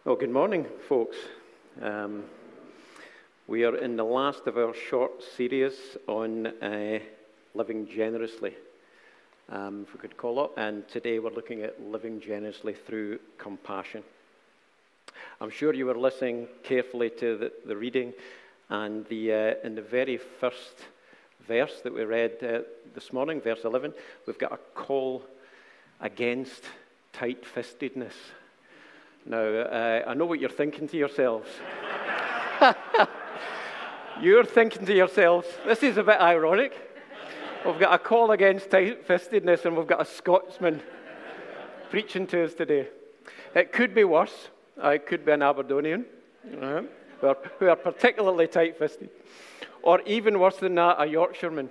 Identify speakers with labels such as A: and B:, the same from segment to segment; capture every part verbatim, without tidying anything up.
A: Well, good morning, folks. Um, we are in the last of our short series on uh, living generously, um, if we could call it, and today we're looking at living generously through compassion. I'm sure you were listening carefully to the, the reading, and the uh, in the very first verse that we read uh, this morning, verse eleven, we've got a call against tight-fistedness. Now, uh, I know what you're thinking to yourselves. You're thinking to yourselves, this is a bit ironic. We've got a call against tight-fistedness and we've got a Scotsman preaching to us today. It could be worse. It could be an Aberdonian uh, who, are, who are particularly tight-fisted. Or even worse than that, a Yorkshireman.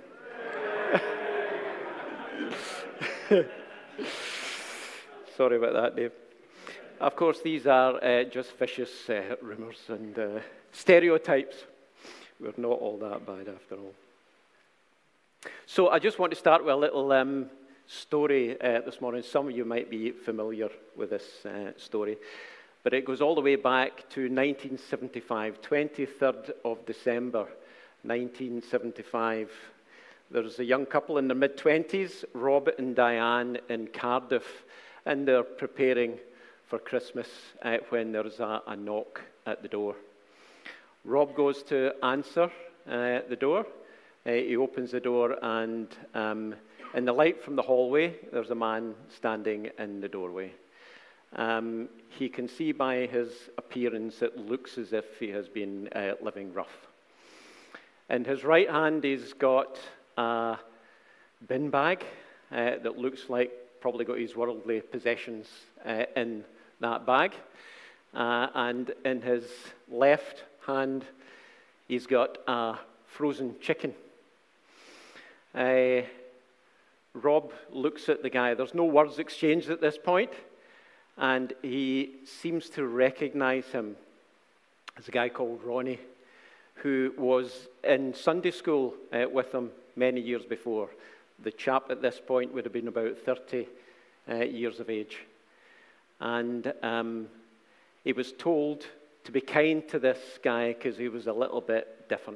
A: Sorry about that, Dave. Of course, these are uh, just vicious uh, rumours and uh, stereotypes. We're not all that bad after all. So I just want to start with a little um, story uh, this morning. Some of you might be familiar with this uh, story, but it goes all the way back to nineteen seventy-five, twenty-third of December, nineteen seventy-five. There's a young couple in their mid-twenties, Rob and Diane in Cardiff, and they're preparing for Christmas uh, when there's a, a knock at the door. Rob goes to answer uh, the door. Uh, he opens the door, and um, in the light from the hallway, there's a man standing in the doorway. Um, he can see by his appearance it looks as if he has been uh, living rough. In his right hand, he's got a bin bag uh, that looks like probably got his worldly possessions uh, in that bag. Uh, and in his left hand, he's got a frozen chicken. Uh, Rob looks at the guy. There's no words exchanged at this point, and he seems to recognize him as a guy called Ronnie, who was in Sunday school uh, with him many years before. The chap at this point would have been about thirty uh, years of age. And um, he was told to be kind to this guy because he was a little bit different.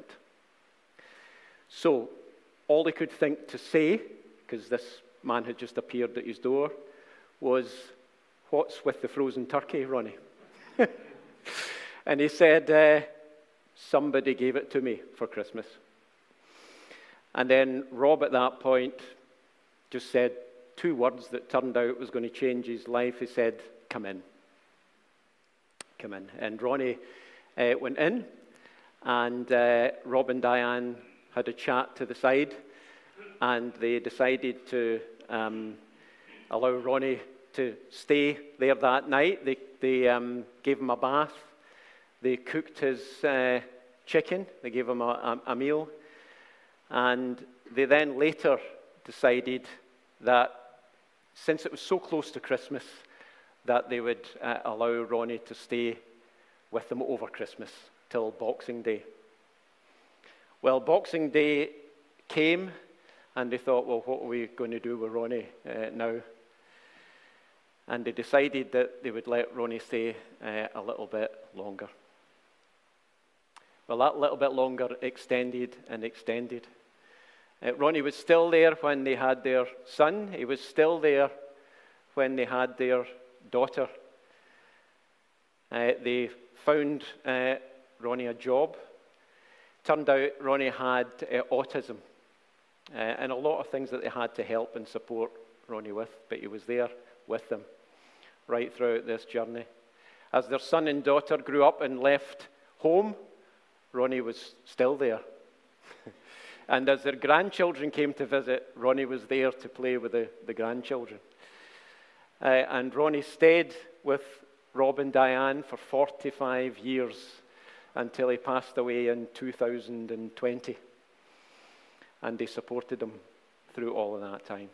A: So all he could think to say, because this man had just appeared at his door, was, "What's with the frozen turkey, Ronnie?" And he said, uh, "Somebody gave it to me for Christmas." And then Rob at that point just said two words that turned out was going to change his life. He said, "Come in. Come in." And Ronnie uh, went in, and uh, Rob and Diane had a chat to the side, and they decided to um, allow Ronnie to stay there that night. They, they um, gave him a bath. They cooked his uh, chicken. They gave him a, a, a meal. And they then later decided that since it was so close to Christmas, that they would uh, allow Ronnie to stay with them over Christmas till Boxing Day. Well, Boxing Day came, and they thought, well, what are we going to do with Ronnie uh, now? And they decided that they would let Ronnie stay uh, a little bit longer. Well, that little bit longer extended and extended. Uh, Ronnie was still there when they had their son. He was still there when they had their daughter. Uh, they found uh, Ronnie a job. Turned out Ronnie had uh, autism uh, and a lot of things that they had to help and support Ronnie with, but he was there with them right throughout this journey. As their son and daughter grew up and left home, Ronnie was still there. And as their grandchildren came to visit, Ronnie was there to play with the, the grandchildren. Uh, and Ronnie stayed with Rob and Diane for forty-five years until he passed away in two thousand twenty. And they supported him through all of that time.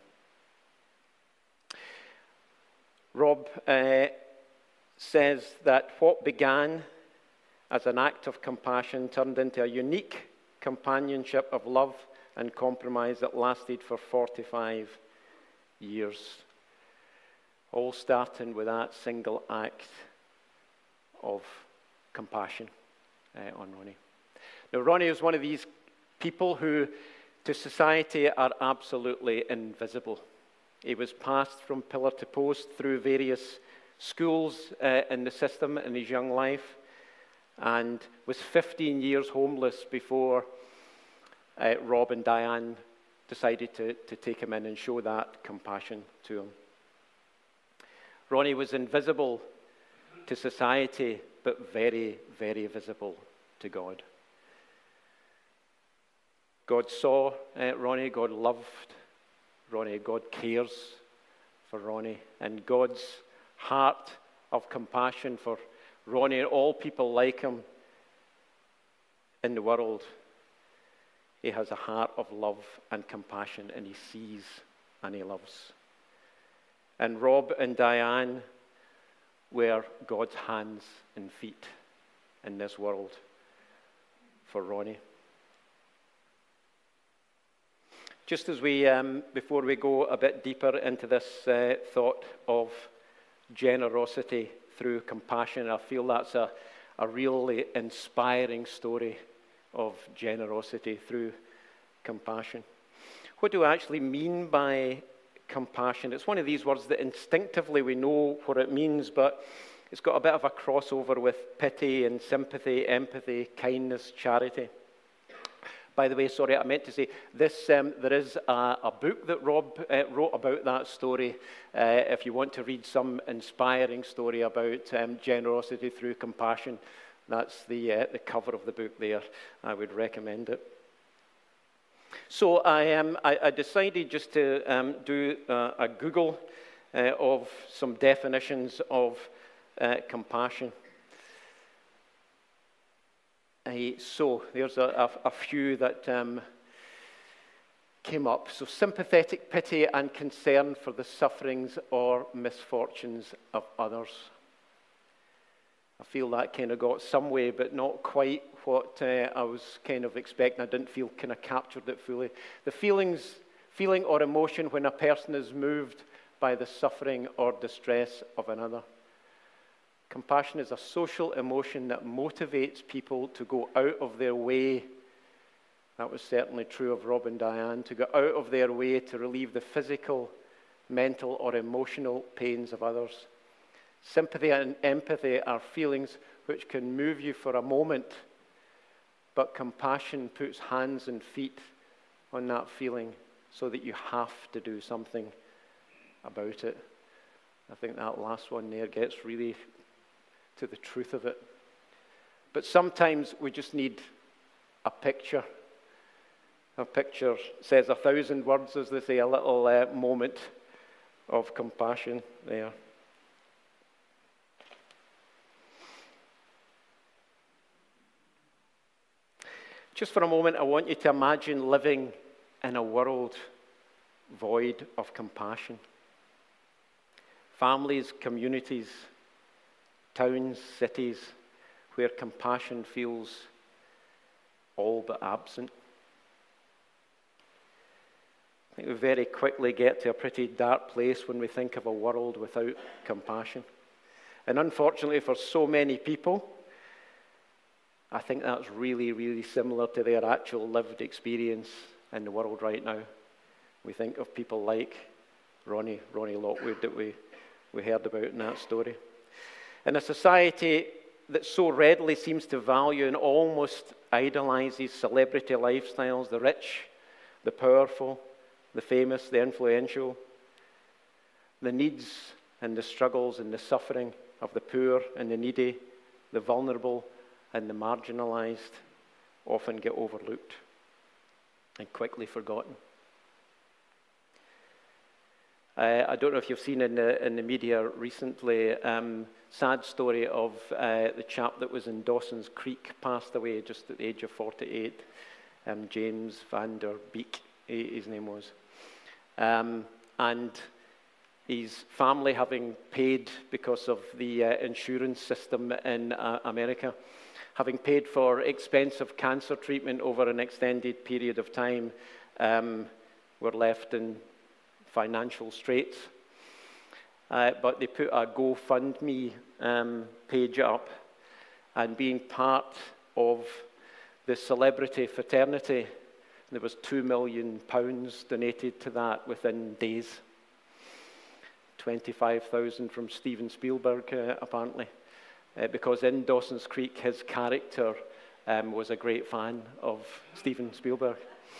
A: Rob uh, says that what began as an act of compassion turned into a unique companionship of love and compromise that lasted for forty-five years. All starting with that single act of compassion uh, on Ronnie. Now, Ronnie is one of these people who, to society, are absolutely invisible. He was passed from pillar to post through various schools uh, in the system in his young life, and was fifteen years homeless before uh, Rob and Diane decided to, to take him in and show that compassion to him. Ronnie was invisible to society, but very, very visible to God. God saw uh, Ronnie, God loved Ronnie, God cares for Ronnie, and God's heart of compassion for Ronnie and all people like him in the world. He has a heart of love and compassion, and he sees and he loves. And Rob and Diane were God's hands and feet in this world for Ronnie. Just as we, um, before we go a bit deeper into this uh, thought of generosity through compassion, I feel that's a, a really inspiring story of generosity through compassion. What do I actually mean by compassion? It's one of these words that instinctively we know what it means, but it's got a bit of a crossover with pity and sympathy, empathy, kindness, charity. By the way, sorry, I meant to say, this, um, there is a, a book that Rob uh, wrote about that story. Uh, if you want to read some inspiring story about um, generosity through compassion, that's the, uh, the cover of the book there. I would recommend it. So I, um, I, I decided just to um, do uh, a Google uh, of some definitions of uh, compassion. Uh, so there's a, a, a few that um, came up. So sympathetic pity and concern for the sufferings or misfortunes of others. I feel that kind of got some way, but not quite what uh, I was kind of expecting. I didn't feel kind of captured it fully. The feelings, feeling or emotion when a person is moved by the suffering or distress of another. Compassion is a social emotion that motivates people to go out of their way. That was certainly true of Rob and Diane, to go out of their way to relieve the physical, mental, or emotional pains of others. Sympathy and empathy are feelings which can move you for a moment, but compassion puts hands and feet on that feeling so that you have to do something about it. I think that last one there gets really to the truth of it. But sometimes we just need a picture. A picture says a thousand words, as they say, a little uh, moment of compassion there. Just for a moment, I want you to imagine living in a world void of compassion. Families, communities, towns, cities, where compassion feels all but absent. I think we very quickly get to a pretty dark place when we think of a world without compassion. And unfortunately for so many people, I think that's really, really similar to their actual lived experience in the world right now. We think of people like Ronnie, Ronnie Lockwood that we, we heard about in that story. In a society that so readily seems to value and almost idolizes celebrity lifestyles, the rich, the powerful, the famous, the influential, the needs and the struggles and the suffering of the poor and the needy, the vulnerable and the marginalized often get overlooked and quickly forgotten. Uh, I don't know if you've seen in the, in the media recently, um, sad story of uh, the chap that was in Dawson's Creek, passed away just at the age of forty-eight, um, James Van Der Beek, his name was. Um, and his family, having paid because of the uh, insurance system in uh, America, having paid for expensive cancer treatment over an extended period of time, um, were left in financial straits. Uh, but they put a GoFundMe um, page up and being part of the celebrity fraternity. There was two million pounds donated to that within days. twenty-five thousand from Steven Spielberg, uh, apparently, uh, because in Dawson's Creek, his character um, was a great fan of Steven Spielberg.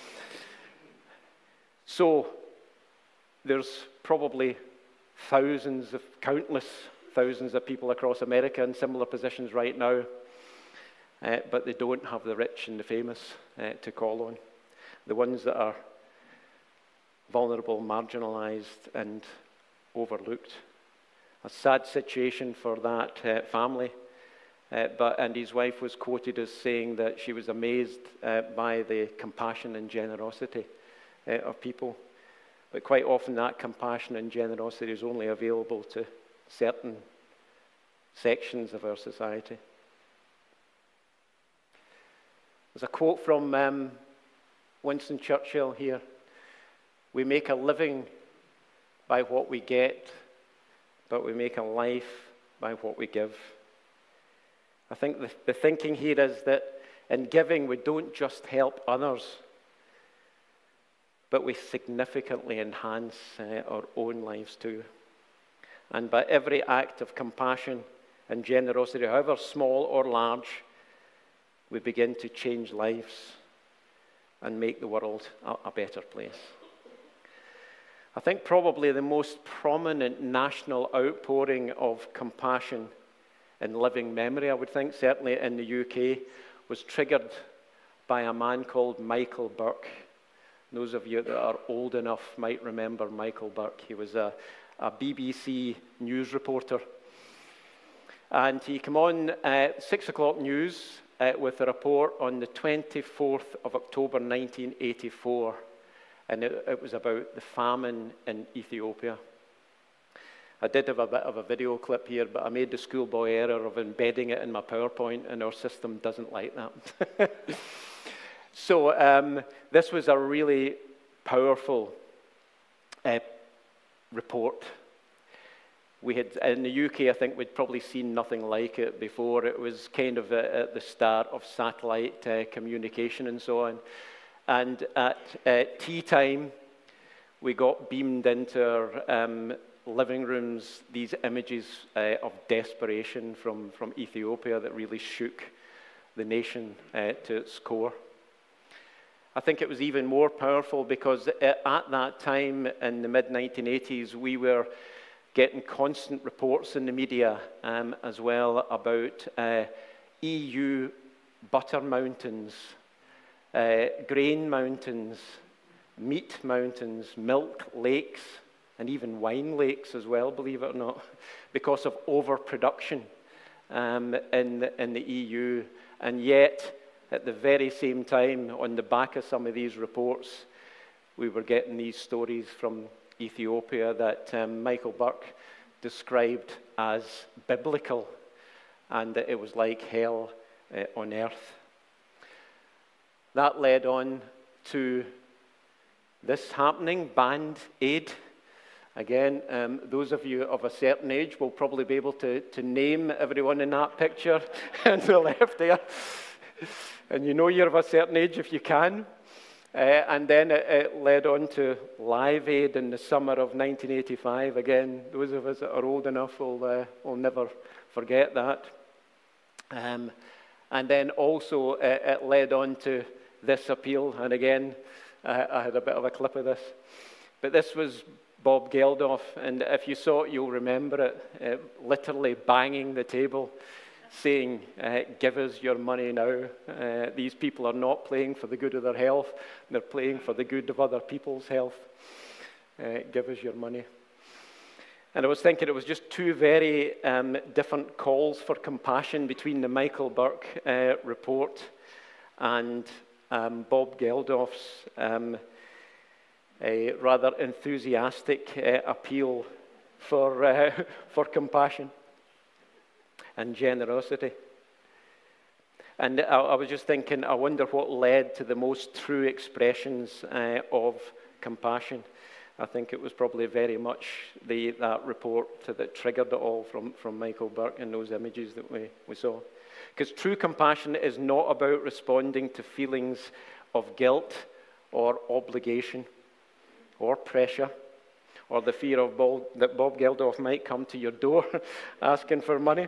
A: So there's probably thousands of, countless thousands of people across America in similar positions right now, uh, but they don't have the rich and the famous uh, to call on. The ones that are vulnerable, marginalized, and overlooked. A sad situation for that uh, family. Uh, but, and his wife was quoted as saying that she was amazed uh, by the compassion and generosity uh, of people. But quite often that compassion and generosity is only available to certain sections of our society. There's a quote from um, Winston Churchill here. We make a living by what we get, but we make a life by what we give. I think the, the thinking here is that in giving, we don't just help others, but we significantly enhance uh, our own lives too. And by every act of compassion and generosity, however small or large, we begin to change lives and make the world a, a better place. I think probably the most prominent national outpouring of compassion in living memory, I would think, certainly in the U K, was triggered by a man called Michael Buerk. Those of you that are old enough might remember Michael Buerk. He was a, a B B C news reporter. And he came on at six o'clock news uh, with a report on the twenty-fourth of October nineteen eighty-four. And it, it was about the famine in Ethiopia. I did have a bit of a video clip here, but I made the schoolboy error of embedding it in my PowerPoint, and our system doesn't like that. So um, this was a really powerful uh, report. We had, in the U K, I think we'd probably seen nothing like it before. It was kind of a, at the start of satellite uh, communication and so on. And at uh, tea time, we got beamed into our um, living rooms these images uh, of desperation from, from Ethiopia that really shook the nation uh, to its core. I think it was even more powerful because at that time in the mid nineteen eighties, we were getting constant reports in the media um, as well about uh, E U butter mountains, uh, grain mountains, meat mountains, milk lakes, and even wine lakes as well, believe it or not, because of overproduction um, in, the, in the E U. And yet, at the very same time, on the back of some of these reports, we were getting these stories from Ethiopia that um, Michael Buerk described as biblical, and that it was like hell uh, on earth. That led on to this happening, Band Aid. Again, um, those of you of a certain age will probably be able to, to name everyone in that picture on the left there. And you know you're of a certain age if you can. Uh, and then it, it led on to Live Aid in the summer of nineteen eighty-five. Again, those of us that are old enough will, uh, will never forget that. Um, and then also uh, it led on to this appeal. And again, uh, I had a bit of a clip of this. But this was Bob Geldof. And if you saw it, you'll remember it. Uh, literally banging the table, saying, uh, give us your money now. Uh, these people are not playing for the good of their health. They're playing for the good of other people's health. Uh, give us your money. And I was thinking it was just two very um, different calls for compassion between the Michael Buerk uh, report and um, Bob Geldof's um, a rather enthusiastic uh, appeal for, uh, for compassion and generosity. And I, I was just thinking, I wonder what led to the most true expressions uh, of compassion. I think it was probably very much the, that report that triggered it all from, from Michael Buerk and those images that we, we saw. Because true compassion is not about responding to feelings of guilt or obligation or pressure or the fear of Bob, that Bob Geldof might come to your door asking for money.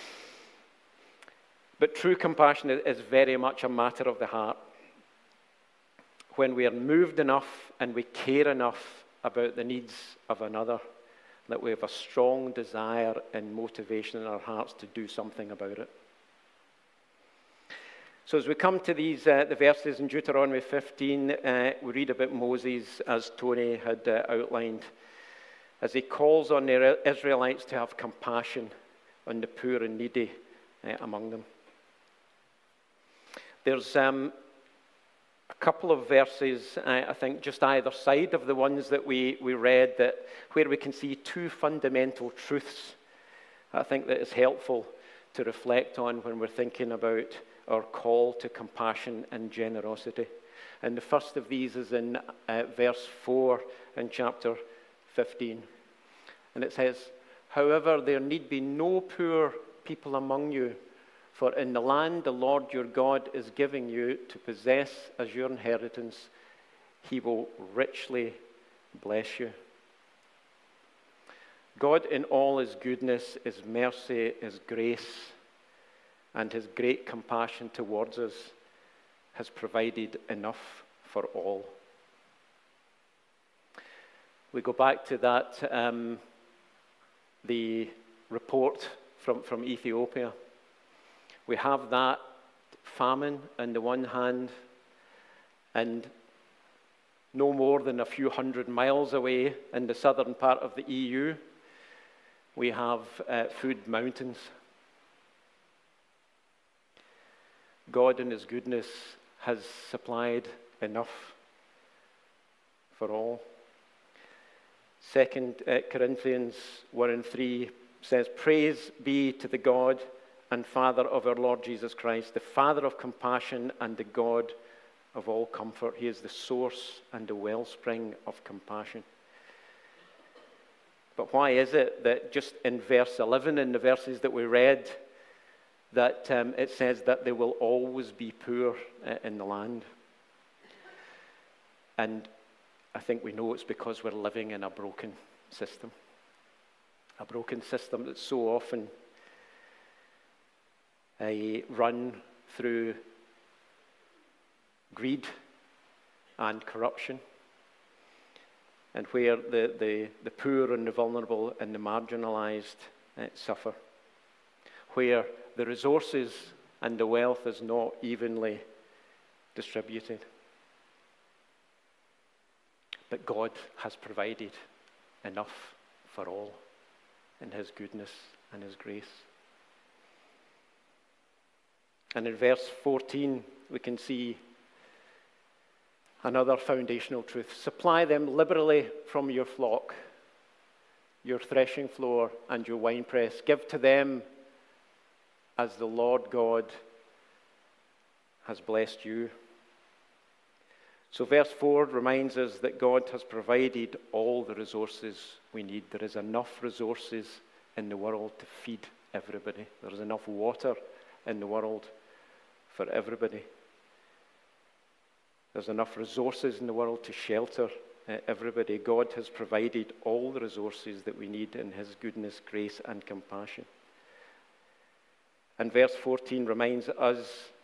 A: But true compassion is very much a matter of the heart. When we are moved enough and we care enough about the needs of another, that we have a strong desire and motivation in our hearts to do something about it. So as we come to these uh, the verses in Deuteronomy fifteen, uh, we read about Moses, as Tony had uh, outlined, as he calls on the Israelites to have compassion on the poor and needy uh, among them. There's um, a couple of verses, uh, I think, just either side of the ones that we, we read, that where we can see two fundamental truths, I think, that is helpful to reflect on when we're thinking about our call to compassion and generosity. And the first of these is in uh, verse four in chapter fifteen. And it says, "However, there need be no poor people among you, for in the land the Lord your God is giving you to possess as your inheritance, he will richly bless you." God, in all his goodness, his mercy, his grace, and his great compassion towards us, has provided enough for all. We go back to that, um, the report from, from Ethiopia. We have that famine on the one hand, and no more than a few hundred miles away in the southern part of the E U, we have uh, food mountains. God in his goodness has supplied enough for all. Second uh, Corinthians one and three says, "Praise be to the God and Father of our Lord Jesus Christ, the Father of compassion and the God of all comfort." He is the source and the wellspring of compassion. But why is it that just in verse eleven, in the verses that we read, that um, it says that there will always be poor uh, in the land? And I think we know it's because we're living in a broken system. A broken system that's so often uh, run through greed and corruption, and where the, the, the poor and the vulnerable and the marginalized uh, suffer, where the resources and the wealth is not evenly distributed. But God has provided enough for all in his goodness and his grace. And in verse fourteen, we can see another foundational truth. "Supply them liberally from your flock, your threshing floor and your winepress. Give to them as the Lord God has blessed you." So verse four reminds us that God has provided all the resources we need. There is enough resources in the world to feed everybody. There is enough water in the world for everybody. There's enough resources in the world to shelter uh, everybody. God has provided all the resources that we need in his goodness, grace, and compassion. And verse fourteen reminds us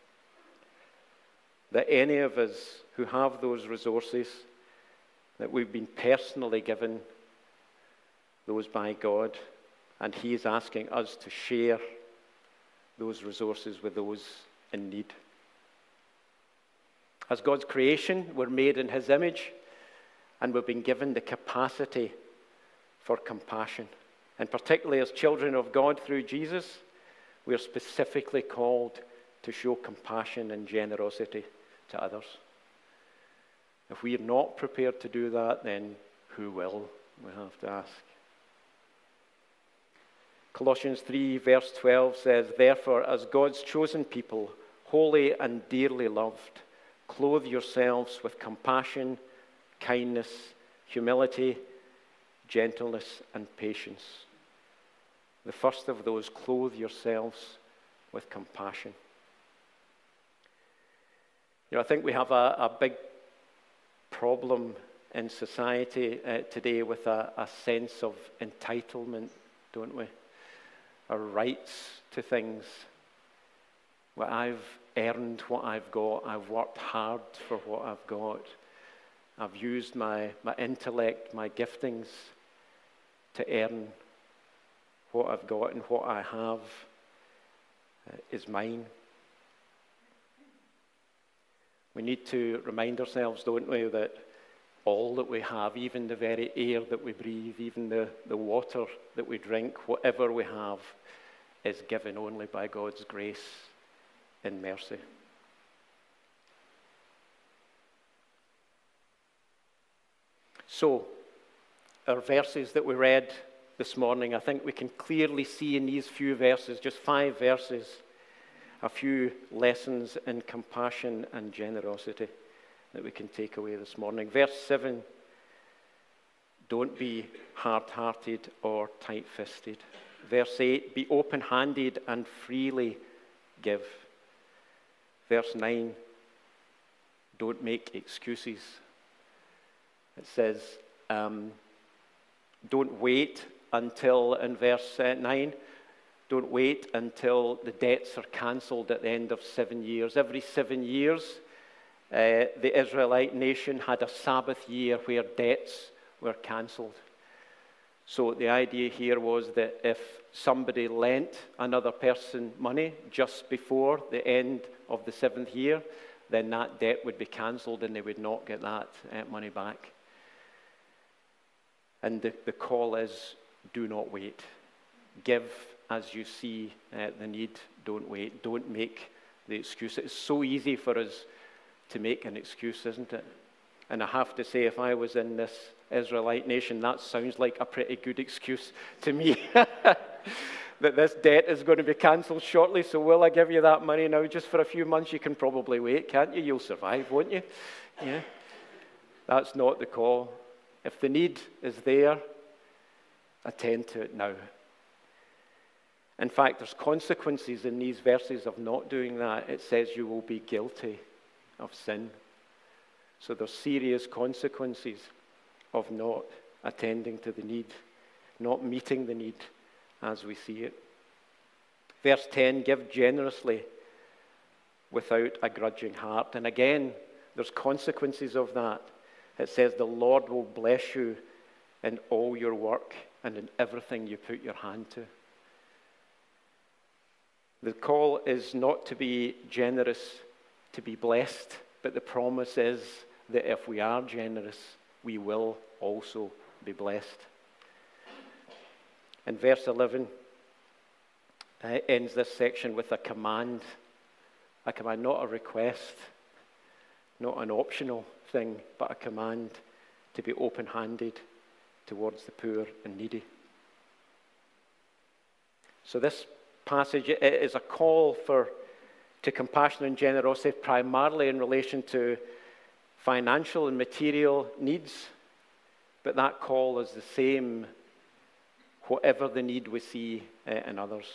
A: that any of us who have those resources, that we've been personally given those by God, and he is asking us to share those resources with those in need. As God's creation, we're made in his image, and we've been given the capacity for compassion. And particularly as children of God through Jesus, we are specifically called to show compassion and generosity to others. If we are not prepared to do that, then who will, we have to ask. Colossians three verse twelve says, "Therefore, as God's chosen people, holy and dearly loved, clothe yourselves with compassion, kindness, humility, gentleness, and patience." The first of those, clothe yourselves with compassion. You know, I think we have a, a big problem in society uh, today with a, a sense of entitlement, don't we? Our rights to things. Well, I've earned what I've got. I've worked hard for what I've got. I've used my, my intellect, my giftings to earn what I've got, and what I have uh, is mine. We need to remind ourselves, don't we, that all that we have, even the very air that we breathe, even the, the water that we drink, whatever we have, is given only by God's grace and mercy. So, our verses that we read this morning, I think we can clearly see in these few verses, just five verses, a few lessons in compassion and generosity that we can take away this morning. Verse seven, don't be hard-hearted or tight-fisted. Verse eight, be open-handed and freely give. Verse nine, don't make excuses. It says, um, don't wait until, in verse uh, nine, don't wait until the debts are cancelled at the end of seven years. Every seven years, uh, the Israelite nation had a Sabbath year where debts were cancelled. So the idea here was that if somebody lent another person money just before the end of the seventh year, then that debt would be cancelled and they would not get that uh, money back. And the, the call is, do not wait. Give as you see uh, the need. Don't wait. Don't make the excuse. It's so easy for us to make an excuse, isn't it? And I have to say, if I was in this Israelite nation, that sounds like a pretty good excuse to me. That this debt is going to be cancelled shortly, so will I give you that money now just for a few months? You can probably wait, can't you? You'll survive, won't you? Yeah. That's not the call. If the need is there, attend to it now. In fact, there's consequences in these verses of not doing that. It says you will be guilty of sin. So there's serious consequences of not attending to the need, not meeting the need as we see it. Verse ten, give generously without a grudging heart. And again, there's consequences of that. It says the Lord will bless you in all your work and in everything you put your hand to. The call is not to be generous, to be blessed, but the promise is that if we are generous, we will also be blessed. And verse eleven uh, ends this section with a command. A command, not a request, not an optional thing, but a command to be open-handed towards the poor and needy. So this passage is a call for to compassion and generosity primarily in relation to financial and material needs, but that call is the same whatever the need we see in others.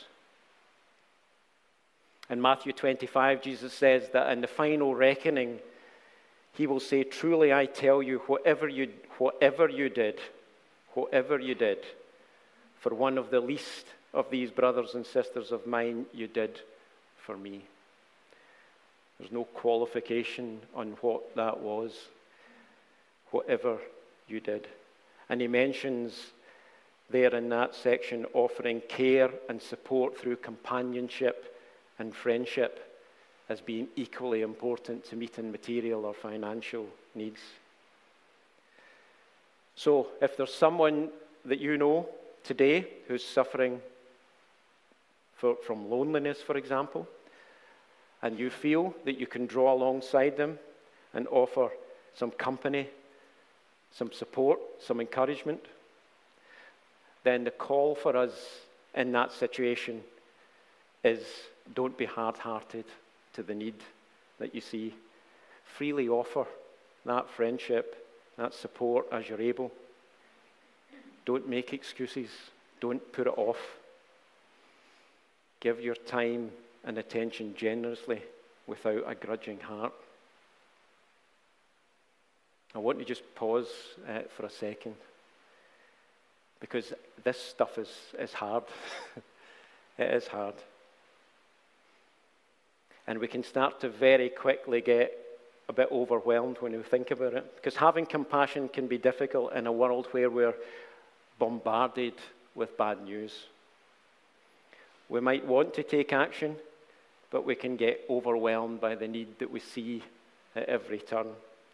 A: In Matthew twenty-five, Jesus says that in the final reckoning, he will say, truly I tell you, whatever you, whatever you did, whatever you did, for one of the least of these brothers and sisters of mine, you did for me. There's no qualification on what that was. Whatever you did. And he mentions there in that section offering care and support through companionship and friendship as being equally important to meeting material or financial needs. So if there's someone that you know today who's suffering for, from loneliness, for example, and you feel that you can draw alongside them and offer some company, some support, some encouragement, then the call for us in that situation is don't be hard-hearted to the need that you see. Freely offer that friendship, that support as you're able. Don't make excuses. Don't put it off. Give your time and attention generously without a grudging heart. I want to just pause uh, for a second, because this stuff is, is hard. It is hard. And we can start to very quickly get a bit overwhelmed when we think about it, because having compassion can be difficult in a world where we're bombarded with bad news. We might want to take action, but we can get overwhelmed by the need that we see at every turn.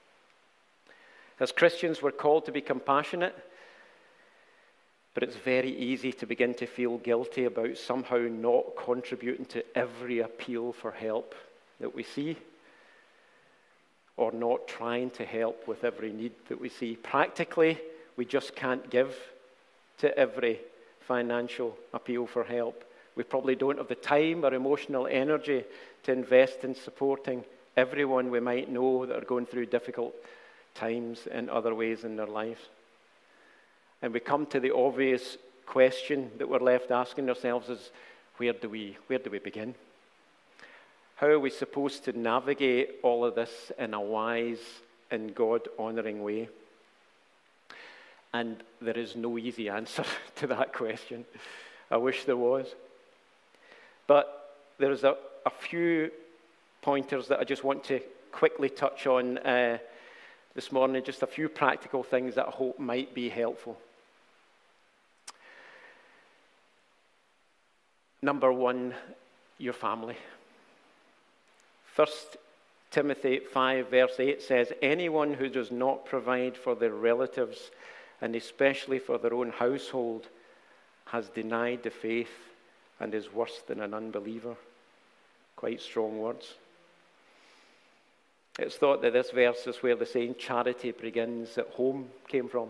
A: As Christians, we're called to be compassionate, but it's very easy to begin to feel guilty about somehow not contributing to every appeal for help that we see, or not trying to help with every need that we see. Practically, we just can't give to every financial appeal for help. We probably don't have the time or emotional energy to invest in supporting everyone we might know that are going through difficult times in other ways in their lives. And we come to the obvious question that we're left asking ourselves is, where do we, where do we begin? How are we supposed to navigate all of this in a wise and God-honoring way? And there is no easy answer to that question. I wish there was. But there's a, a few pointers that I just want to quickly touch on uh, this morning, just a few practical things that I hope might be helpful. Number one, your family. First Timothy five, verse eight says, anyone who does not provide for their relatives, and especially for their own household, has denied the faith and is worse than an unbeliever. Quite strong words. It's thought that this verse is where the saying, charity begins at home, came from.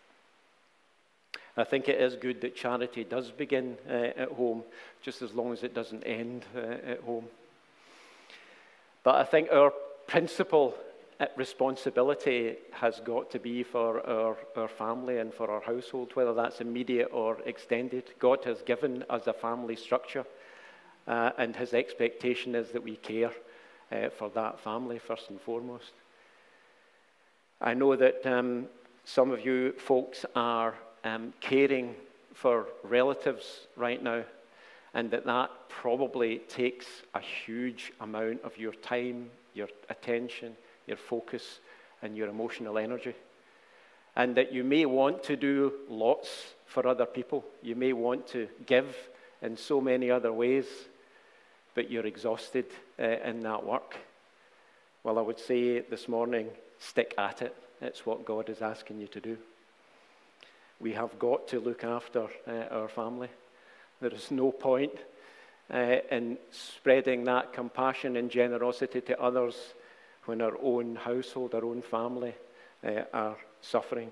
A: I think it is good that charity does begin uh, at home, just as long as it doesn't end uh, at home. But I think our principal responsibility has got to be for our, our family and for our household, whether that's immediate or extended. God has given us a family structure, uh, and his expectation is that we care uh, for that family first and foremost. I know that um, some of you folks are um, caring for relatives right now, and that that probably takes a huge amount of your time, your attention, your focus, and your emotional energy. And that you may want to do lots for other people. You may want to give in so many other ways, but you're exhausted uh, in that work. Well, I would say this morning, stick at it. It's what God is asking you to do. We have got to look after uh, our family. There is no point uh, in spreading that compassion and generosity to others when our own household, our own family uh, are suffering.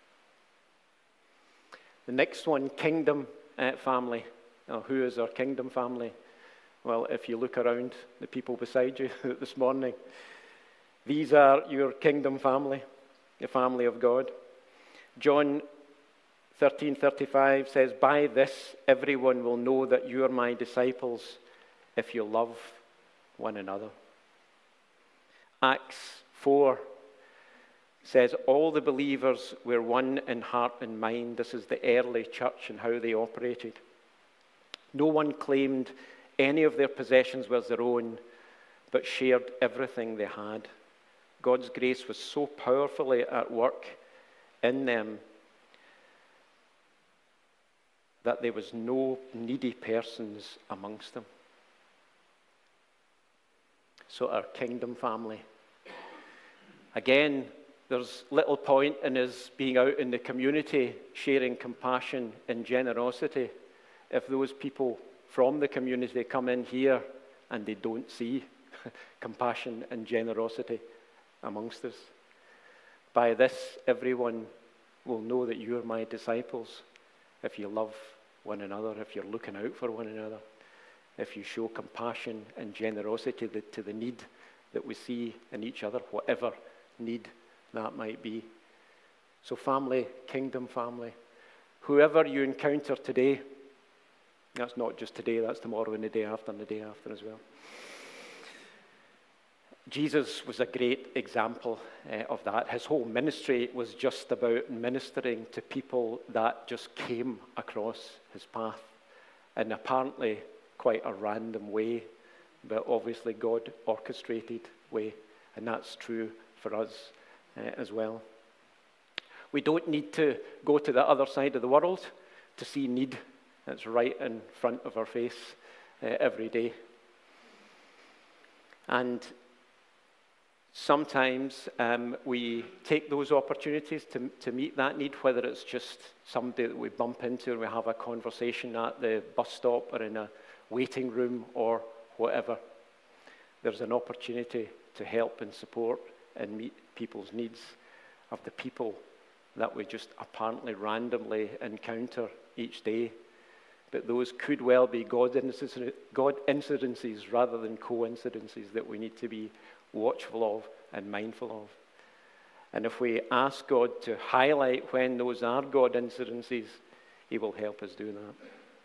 A: The next one, kingdom uh, family. Now, who is our kingdom family? Well, if you look around the people beside you this morning, these are your kingdom family, the family of God. John thirteen thirty-five says, by this everyone will know that you are my disciples if you love one another. Acts four says all the believers were one in heart and mind. This is the early church and how they operated. No one claimed any of their possessions was their own, but shared everything they had. God's grace was so powerfully at work in them that there was no needy persons amongst them. So our kingdom family. Again, there's little point in us being out in the community sharing compassion and generosity if those people from the community come in here and they don't see compassion and generosity amongst us. By this, everyone will know that you are my disciples if you love one another, if you're looking out for one another, if you show compassion and generosity to the need that we see in each other, whatever need that might be. So family, kingdom family, whoever you encounter today, That's not just today, that's tomorrow and the day after and the day after as well. Jesus was a great example uh, of that. His whole ministry was just about ministering to people that just came across his path in apparently quite a random way, but obviously God orchestrated way, and that's true for us uh, as well. We don't need to go to the other side of the world to see need. It's right in front of our face uh, every day. And sometimes um, we take those opportunities to, to meet that need, whether it's just somebody that we bump into and we have a conversation at the bus stop or in a waiting room or whatever. There's an opportunity to help and support and meet people's needs of the people that we just apparently randomly encounter each day. But those could well be God incidences, God incidences rather than coincidences that we need to be watchful of and mindful of. And if we ask God to highlight when those are God incidences, he will help us do that.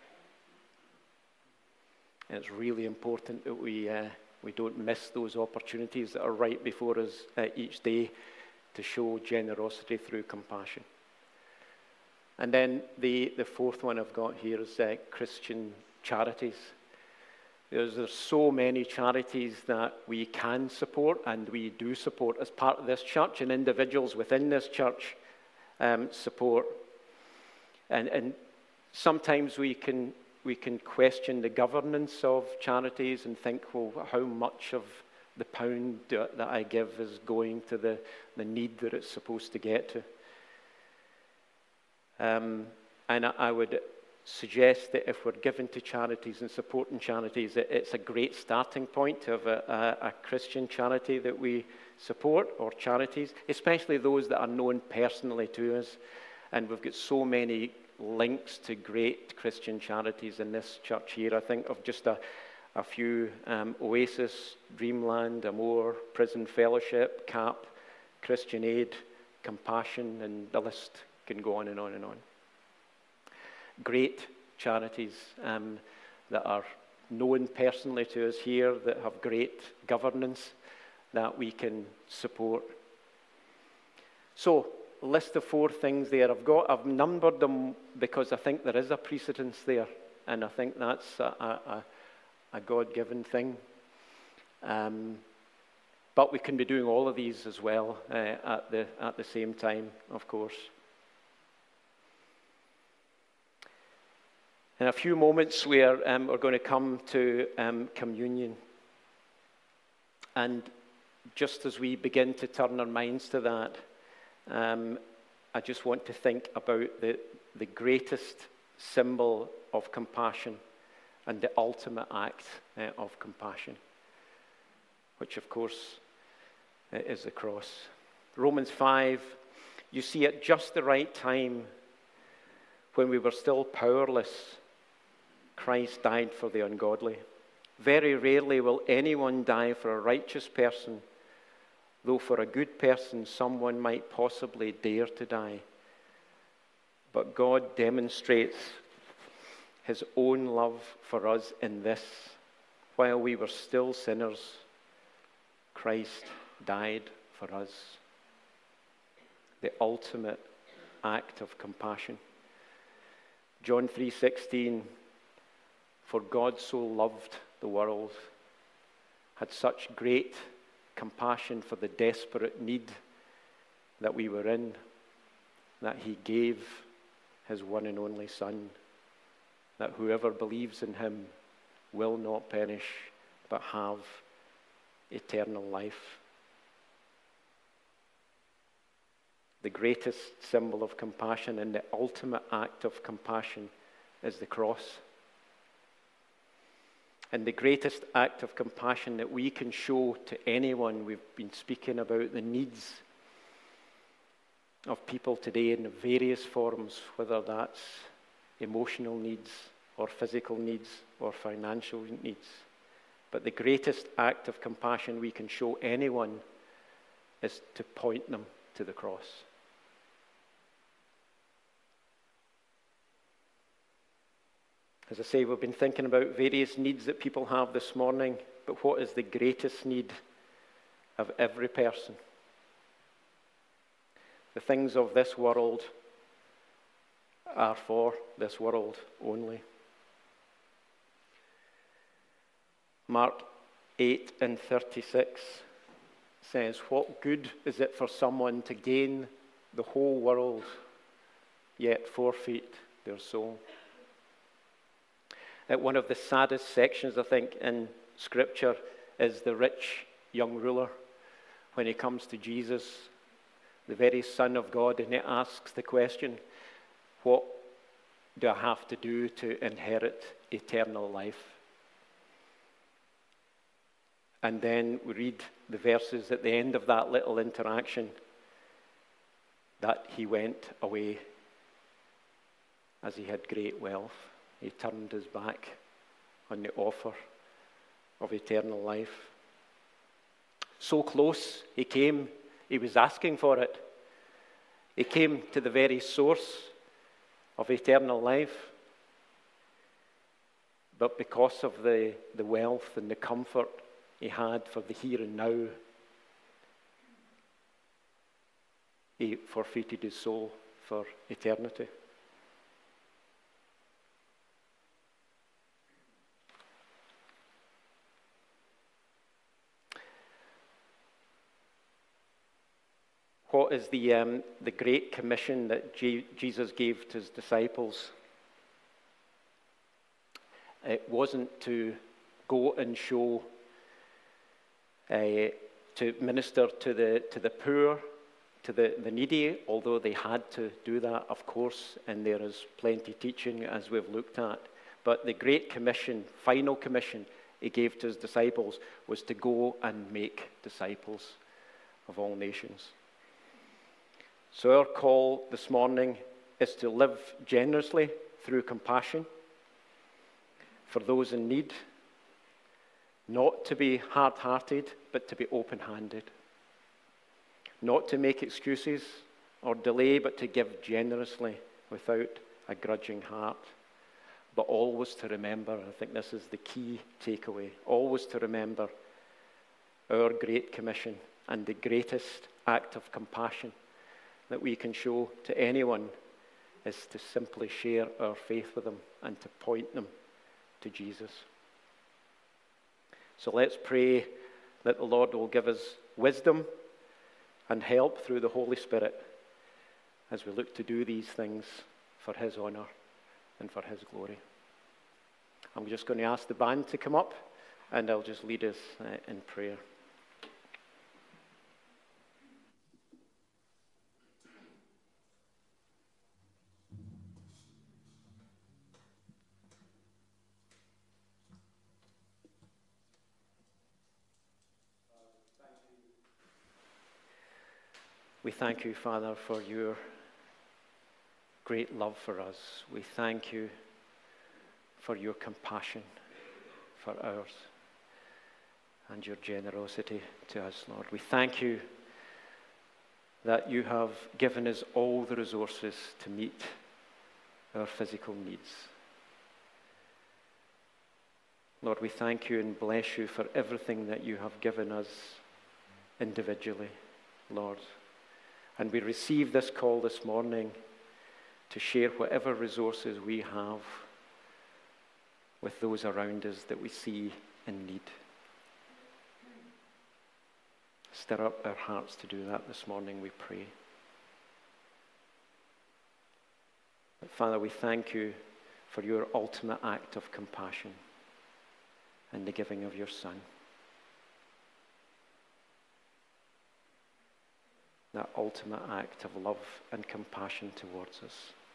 A: And it's really important that we, uh, we don't miss those opportunities that are right before us uh, each day to show generosity through compassion. And then the, the fourth one I've got here is uh, Christian charities. There's, there's so many charities that we can support and we do support as part of this church, and individuals within this church um, support. And, and sometimes we can, we can question the governance of charities and think, well, how much of the pound that I give is going to the, the need that it's supposed to get to. Um, and I, I would suggest that if we're given to charities and supporting charities, it, it's a great starting point to have a, a, a Christian charity that we support, or charities, especially those that are known personally to us. And we've got so many links to great Christian charities in this church here. I think of just a A few, um, Oasis, Dreamland, Amore, Prison Fellowship, C A P, Christian Aid, Compassion, and the list can go on and on and on. Great charities um, that are known personally to us here, that have great governance that we can support. So, a list of four things there. I've got, I've numbered them because I think there is a precedence there, and I think that's a, a, a God-given thing. Um, but we can be doing all of these as well uh, at the at the same time, of course. In a few moments, we are um, we're going to come to um, communion, and just as we begin to turn our minds to that, um, I just want to think about the the greatest symbol of compassion and the ultimate act uh, of compassion, which of course uh, is the cross. Romans five, you see, at just the right time, when we were still powerless, Christ died for the ungodly. Very rarely will anyone die for a righteous person, though for a good person someone might possibly dare to die. But God demonstrates his own love for us in this: while we were still sinners, Christ died for us. The ultimate act of compassion. John three sixteen, for God so loved the world, had such great compassion for the desperate need that we were in, that he gave his one and only Son, that whoever believes in him will not perish, but have eternal life. The greatest symbol of compassion and the ultimate act of compassion is the cross. And the greatest act of compassion that we can show to anyone, we've been speaking about the needs of people today in various forms, whether that's emotional needs or physical needs or financial needs. But the greatest act of compassion we can show anyone is to point them to the cross. As I say, we've been thinking about various needs that people have this morning, but what is the greatest need of every person? The things of this world are for this world only. Mark eight and thirty-six says, "What good is it for someone to gain the whole world, yet forfeit their soul?" At one of the saddest sections, I think, in Scripture is the rich young ruler when he comes to Jesus, the very Son of God, and he asks the question, "What do I have to do to inherit eternal life?" And then we read the verses at the end of that little interaction that he went away as he had great wealth. He turned his back on the offer of eternal life. So close he came, he was asking for it. He came to the very source of eternal life. But because of the, the wealth and the comfort he had for the here and now, he forfeited his soul for eternity. What is the, um, the great commission that G- Jesus gave to his disciples? It wasn't to go and show, uh, to minister to the, to the poor, to the, the needy, although they had to do that, of course, and there is plenty teaching as we've looked at. But the great commission, final commission he gave to his disciples was to go and make disciples of all nations. So our call this morning is to live generously through compassion for those in need, not to be hard-hearted, but to be open-handed, not to make excuses or delay, but to give generously without a grudging heart, but always to remember, I think this is the key takeaway, always to remember our great commission and the greatest act of compassion that we can show to anyone is to simply share our faith with them and to point them to Jesus. So let's pray that the Lord will give us wisdom and help through the Holy Spirit as we look to do these things for his honor and for his glory. I'm just going to ask the band to come up and I'll just lead us uh, in prayer. We thank you, Father, for your great love for us. We thank you for your compassion for ours and your generosity to us, Lord. We thank you that you have given us all the resources to meet our physical needs. Lord, we thank you and bless you for everything that you have given us individually, Lord. And we receive this call this morning to share whatever resources we have with those around us that we see in need. Stir up our hearts to do that this morning, we pray. But Father, we thank you for your ultimate act of compassion and the giving of your Son. That ultimate act of love and compassion towards us.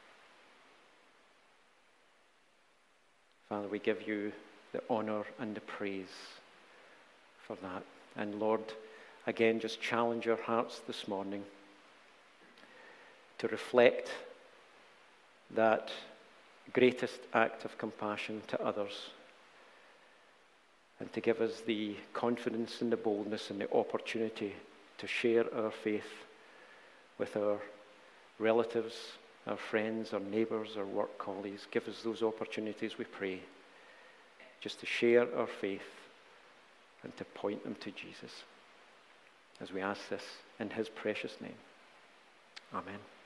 A: Father, we give you the honor and the praise for that. And Lord, again, just challenge our hearts this morning to reflect that greatest act of compassion to others and to give us the confidence and the boldness and the opportunity to share our faith with our relatives, our friends, our neighbours, our work colleagues. Give us those opportunities, we pray, just to share our faith and to point them to Jesus. As we ask this in his precious name. Amen.